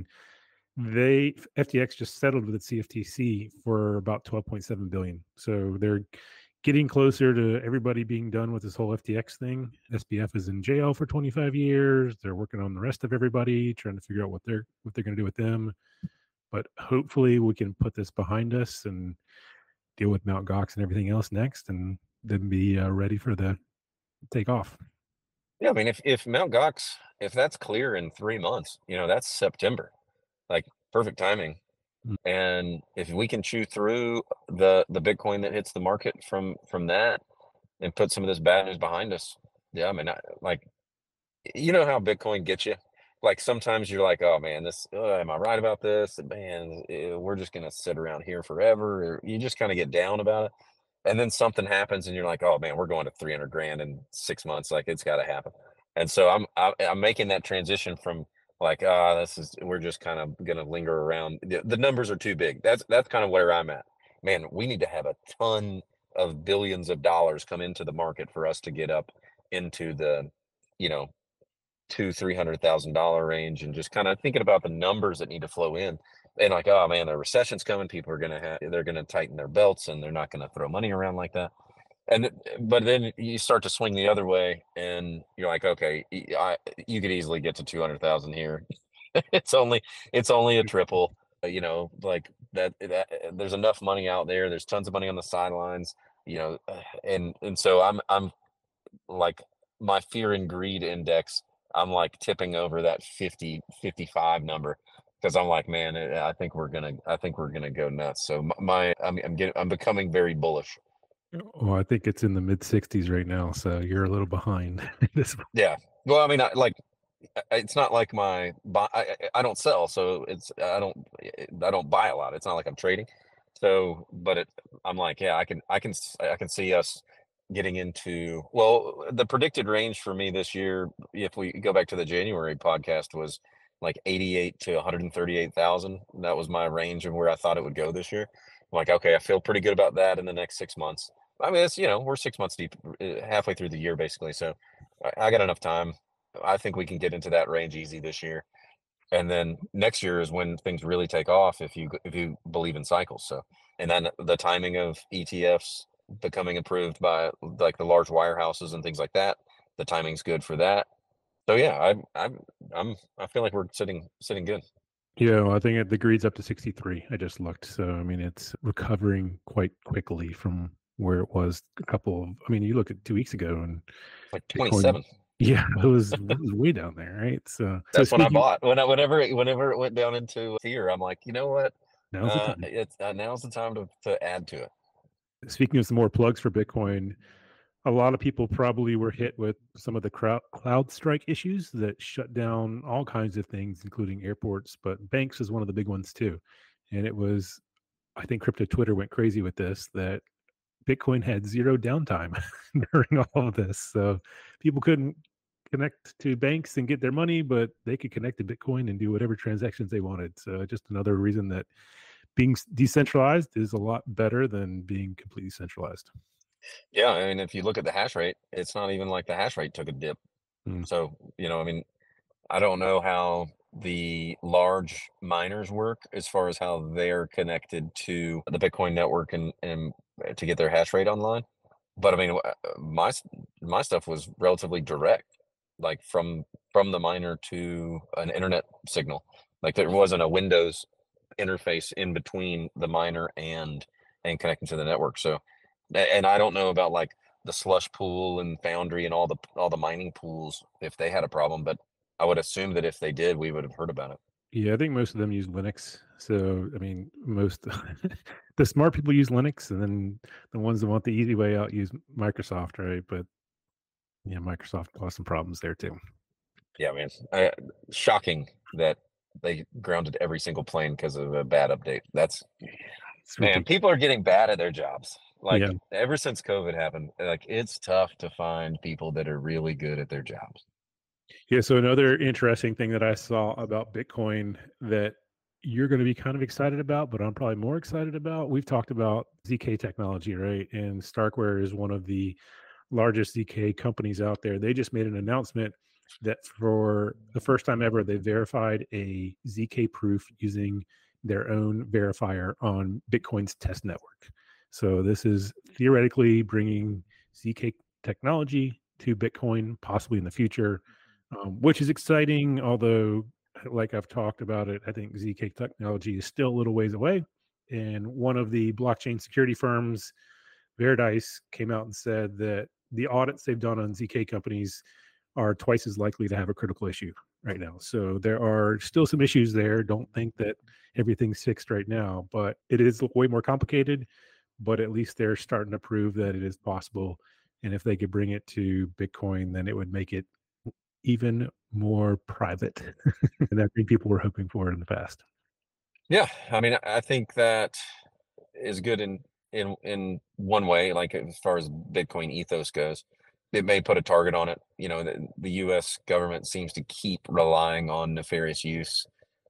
They F T X just settled with the C F T C for about twelve point seven billion. So they're getting closer to everybody being done with this whole F T X thing. S B F is in jail for twenty-five years. They're working on the rest of everybody, trying to figure out what they're what they're going to do with them. But hopefully we can put this behind us and deal with Mount Gox and everything else next, and then be uh, ready for the takeoff. Yeah, I mean, if if Mount Gox, if that's clear in three months, you know, that's September, like perfect timing. Mm. And if we can chew through the the Bitcoin that hits the market from from that and put some of this bad news behind us, yeah, I mean, I, like you know how Bitcoin gets you. Like sometimes you're like, oh man, this uh, am I right about this? Man, eh, we're just gonna sit around here forever. Or you just kind of get down about it, and then something happens, and you're like, oh man, we're going to three hundred grand in six months. Like it's got to happen. And so I'm I, I'm making that transition from like, ah, this is we're just kind of gonna linger around. The, the numbers are too big. That's that's kind of where I'm at. Man, we need to have a ton of billions of dollars come into the market for us to get up into the, you know, two, three hundred thousand dollar range, and just kind of thinking about the numbers that need to flow in. And like, oh man, the recession's coming. People are gonna have they're gonna tighten their belts, and they're not gonna throw money around like that. And th- but then you start to swing the other way, and you're like, okay, y- I, you could easily get to two hundred thousand here. it's only it's only a triple. uh, You know, like that, that. There's enough money out there. There's tons of money on the sidelines. You know, uh, and and so I'm I'm like my fear and greed index. I'm like tipping over that fifty fifty-five number because I'm like, man, eh, I think we're gonna I think we're gonna go nuts. So m- my I'm I'm getting I'm becoming very bullish. Oh, I think it's in the mid sixties right now, so you're a little behind. this Yeah. Well, I mean, I, like I- it's not like my buy. I, I I don't sell, so it's I don't I don't buy a lot. It's not like I'm trading. So, but it I'm like, yeah, I can I can s- I can see us getting into well, the predicted range for me this year, if we go back to the January podcast, was like eighty-eight to one hundred thirty-eight thousand. That was my range of where I thought it would go this year. I'm like, okay, I feel pretty good about that in the next six months. I mean, it's you know we're six months deep, uh, halfway through the year basically. So I, I got enough time. I think we can get into that range easy this year. And then next year is when things really take off if you if you believe in cycles. So and then the timing of E T Fs becoming approved by like the large wirehouses and things like that, the timing's good for that. So yeah, I'm I'm I'm I feel like we're sitting sitting good. Yeah, well, I think it, the greed's up to sixty-three. I just looked. So, I mean, it's recovering quite quickly from where it was a couple of, I mean, you look at two weeks ago and Like Bitcoin, twenty-seven. yeah, it was, it was way down there, right? So, so That's when I speaking, bought. When I whenever it- whenever it went down into fear, I'm like, you know what? now's the Uh, time. it's uh, now's the time to to add to it. Speaking of some more plugs for Bitcoin, a lot of people probably were hit with some of the crowd, cloud strike issues that shut down all kinds of things, including airports, but banks is one of the big ones too. And it was, I think crypto Twitter went crazy with this, that Bitcoin had zero downtime during all of this. So people couldn't connect to banks and get their money, but they could connect to Bitcoin and do whatever transactions they wanted. So just another reason that being s- decentralized is a lot better than being completely centralized. Yeah, I mean, if you look at the hash rate, it's not even like the hash rate took a dip. Mm. So, you know, I mean, I don't know how the large miners work as far as how they're connected to the Bitcoin network and and uh, to get their hash rate online. But I mean, uh, my s- my stuff was relatively direct, like from from the miner to an internet signal. Like there wasn't a Windows interface in between the miner and and connecting to the network. So, a- and I don't know about like the slush pool and Foundry and all the all the mining pools if they had a problem, but I would assume that if they did, we would have heard about it. Yeah, I think most of them use Linux. So, I mean, most the smart people use Linux, and then the ones that want the easy way out use Microsoft, right? But yeah, Microsoft caused some problems there too. Yeah, man. I, shocking that they grounded every single plane because of a bad update. That's It's man, ridiculous. people are getting bad at their jobs. Yeah. Like ever since COVID happened, like it's tough to find people that are really good at their jobs. Yeah. So another interesting thing that I saw about Bitcoin that you're going to be kind of excited about, but I'm probably more excited about. We've talked about Z K technology, right? And Starkware is one of the largest Z K companies out there. They just made an announcement that for the first time ever, they verified a Z K proof using their own verifier on Bitcoin's test network. So this is theoretically bringing Z K technology to Bitcoin, possibly in the future, um, which is exciting. Although, like I've talked about it, I think Z K technology is still a little ways away. And one of the blockchain security firms, Verdice, came out and said that the audits they've done on Z K companies are twice as likely to have a critical issue right now. So there are still some issues there. Don't think that everything's fixed right now, but it is way more complicated. But at least they're starting to prove that it is possible. And if they could bring it to Bitcoin, then it would make it even more private than I think people were hoping for in the past. Yeah, I mean, I think that is good in in in one way. Like as far as Bitcoin ethos goes, it may put a target on it. You know, the, the U S government seems to keep relying on nefarious use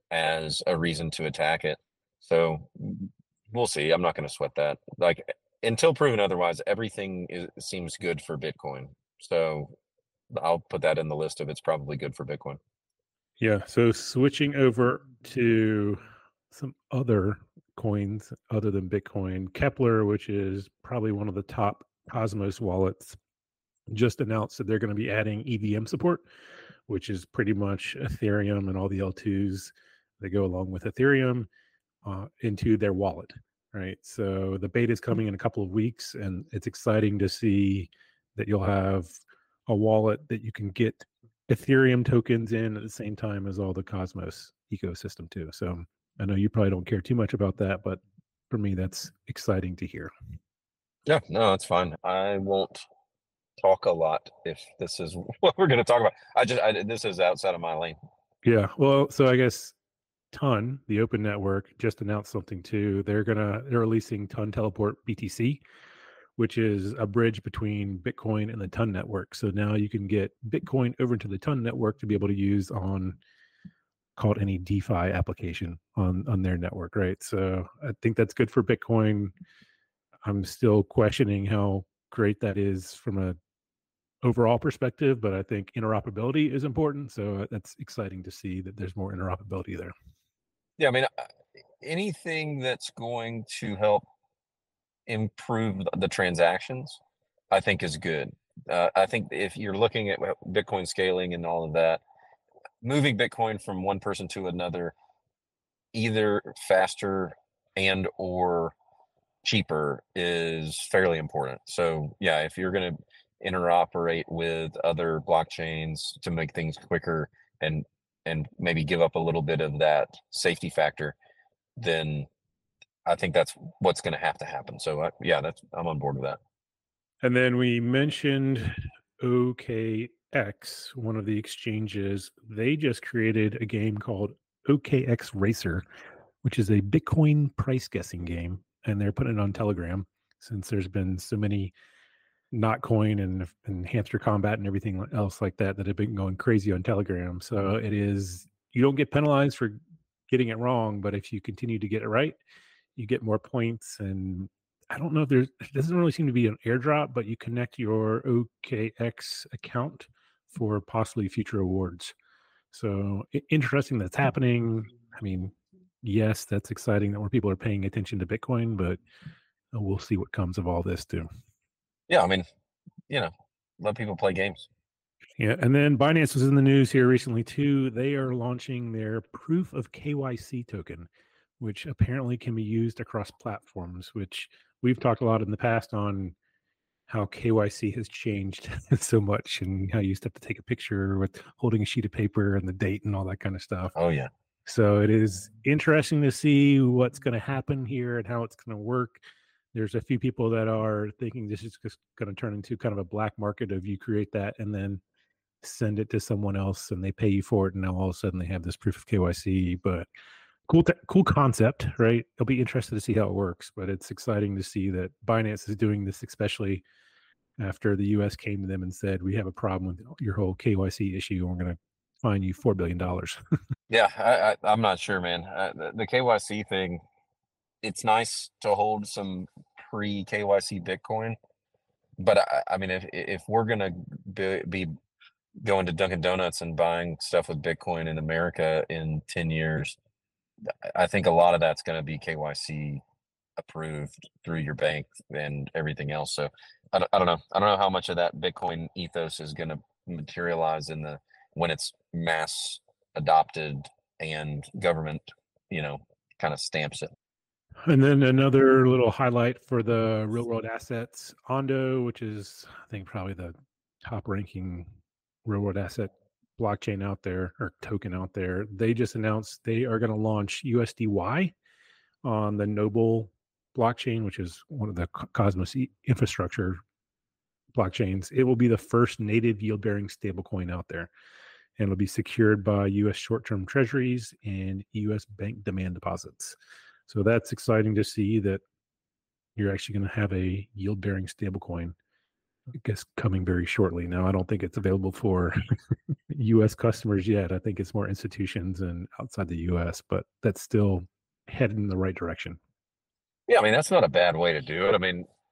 as a reason to attack it. So we'll see. I'm not going to sweat that. Like until proven otherwise, everything is, seems good for Bitcoin. So I'll put that in the list of it's probably good for Bitcoin. Yeah. So switching over to some other coins other than Bitcoin, Kepler, which is probably one of the top Cosmos wallets, just announced that they're going to be adding E V M support, which is pretty much Ethereum and all the L twos that go along with Ethereum uh, into their wallet. Right. So the beta is coming in a couple of weeks, and it's exciting to see that you'll have a wallet that you can get Ethereum tokens in at the same time as all the Cosmos ecosystem too. So I know you probably don't care too much about that, but for me, that's exciting to hear. Yeah, no, that's fine. I won't talk a lot if this is what we're going to talk about. I just, I, this is outside of my lane. Yeah. Well, so I guess Ton, the open network, just announced something too. They're gonna they're releasing Ton Teleport B T C, which is a bridge between Bitcoin and the Ton network. So now you can get Bitcoin over into the Ton network to be able to use on called any DeFi application on on their network, right? So I think that's good for Bitcoin. I'm still questioning how great that is from a overall perspective, but I think interoperability is important. So that's exciting to see that there's more interoperability there. Yeah, I mean, anything that's going to help improve the transactions, I think is good. Uh, I think if you're looking at Bitcoin scaling and all of that, moving Bitcoin from one person to another, either faster and or cheaper, is fairly important. So yeah, if you're going to interoperate with other blockchains to make things quicker and and maybe give up a little bit of that safety factor, then I think that's what's going to have to happen. So uh, yeah, that's I'm on board with that. And then we mentioned O K X, one of the exchanges. They just created a game called O K X Racer, which is a Bitcoin price guessing game, and they're putting it on Telegram since there's been so many Notcoin and, and hamster combat and everything else like that that have been going crazy on Telegram. So it is, you don't get penalized for getting it wrong, but if you continue to get it right, you get more points. And I don't know if there's, it doesn't really seem to be an airdrop, but you connect your O K X account for possibly future awards. So interesting that's happening. I mean, yes, that's exciting that more people are paying attention to Bitcoin, but we'll see what comes of all this too. Yeah, I mean, you know, let people play games. Yeah, and then Binance was in the news here recently too. They are launching their proof of K Y C token, which apparently can be used across platforms, which we've talked a lot in the past on how K Y C has changed so much and how you used to have to take a picture with holding a sheet of paper and the date and all that kind of stuff. Oh, yeah. So it is interesting to see what's going to happen here and how it's going to work. There's a few people that are thinking this is just going to turn into kind of a black market of you create that and then send it to someone else and they pay you for it. And now all of a sudden they have this proof of K Y C, but cool, te- cool concept, right? I'll be interested to see how it works, but it's exciting to see that Binance is doing this, especially after the U S came to them and said, we have a problem with your whole K Y C issue. And we're going to fine you four billion dollars. Yeah, I, I, I'm not sure, man. Uh, the, the K Y C thing, it's nice to hold some pre-K Y C Bitcoin, but I, I mean, if if we're gonna be, be going to Dunkin' Donuts and buying stuff with Bitcoin in America in ten years, I think a lot of that's going to be K Y C approved through your bank and everything else. So I don't, I don't know. I don't know how much of that Bitcoin ethos is going to materialize in the when it's mass adopted and government, you know, kind of stamps it. And then another little highlight for the real world assets, Ondo, which is, I think, probably the top ranking real world asset blockchain out there or token out there. They just announced they are going to launch U S D Y on the Noble blockchain, which is one of the Cosmos infrastructure blockchains. It will be the first native yield bearing stablecoin out there. And it'll be secured by U S short term treasuries and U S bank demand deposits. So that's exciting to see that you're actually going to have a yield bearing stablecoin, I guess, coming very shortly. Now, I don't think it's available for U S customers yet. I think it's more institutions and outside the U S, but that's still headed in the right direction. Yeah, I mean, that's not a bad way to do it. I mean,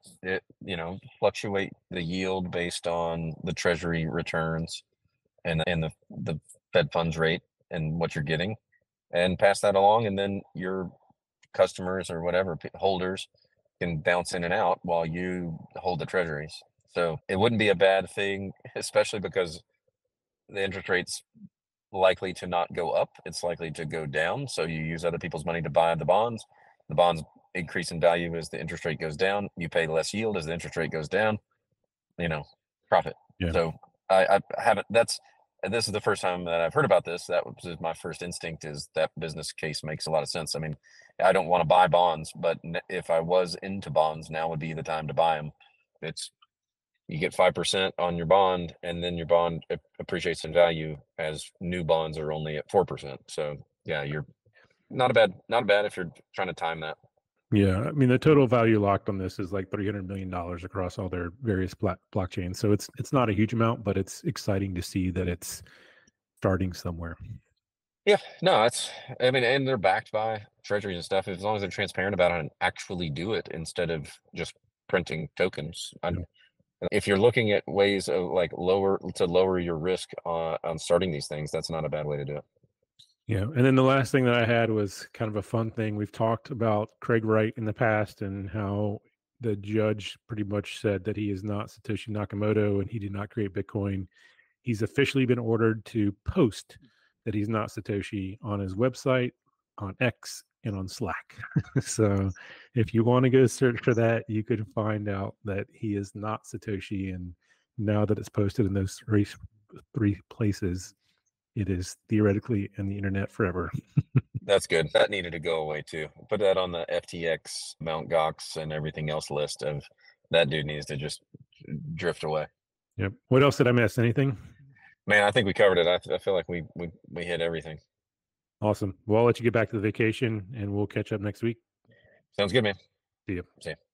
it, you know, fluctuate the yield based on the treasury returns and and the the Fed funds rate and what you're getting, and pass that along, and then your customers or whatever holders can bounce in and out while you hold the treasuries. So it wouldn't be a bad thing, especially because the interest rate's likely to not go up. It's likely to go down. So you use other people's money to buy the bonds. The bonds increase in value as the interest rate goes down. You pay less yield as the interest rate goes down. You know, profit. Yeah. So I, I haven't. That's and this is the first time that I've heard about this. That was my first instinct. Is that business case makes a lot of sense. I mean, I don't want to buy bonds, but if I was into bonds, now would be the time to buy them. It's you get five percent on your bond, and then your bond appreciates in value as new bonds are only at four percent. So yeah, you're not a bad, not a bad if you're trying to time that. Yeah, I mean the total value locked on this is like three hundred million dollars across all their various plat- blockchains. So it's it's not a huge amount, but it's exciting to see that it's starting somewhere. Yeah, no, it's I mean, and they're backed by treasuries and stuff. As long as they're transparent about it and actually do it instead of just printing tokens. I'm, if you're looking at ways of like lower to lower your risk on, on starting these things, that's not a bad way to do it. Yeah. And then the last thing that I had was kind of a fun thing. We've talked about Craig Wright in the past and how the judge pretty much said that he is not Satoshi Nakamoto and he did not create Bitcoin. He's officially been ordered to post that he's not Satoshi on his website, on X, and on Slack. So if you want to go search for that, you could find out that he is not Satoshi. And now that it's posted in those three, three places, it is theoretically in the internet forever. That's good. That needed to go away too. Put that on the F T X, Mount Gox, and everything else list of that dude needs to just drift away. Yep. What else did I miss? Anything? Man, I think we covered it. I, I feel like we, we we hit everything. Awesome. Well, I'll let you get back to the vacation and we'll catch up next week. Sounds good, man. See you. See you.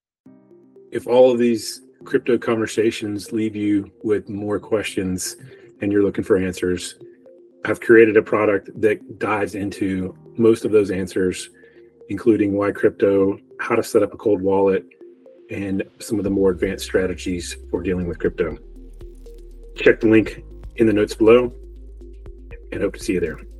If all of these crypto conversations leave you with more questions and you're looking for answers, I've created a product that dives into most of those answers, including why crypto, how to set up a cold wallet, and some of the more advanced strategies for dealing with crypto. Check the link in the notes below and hope to see you there.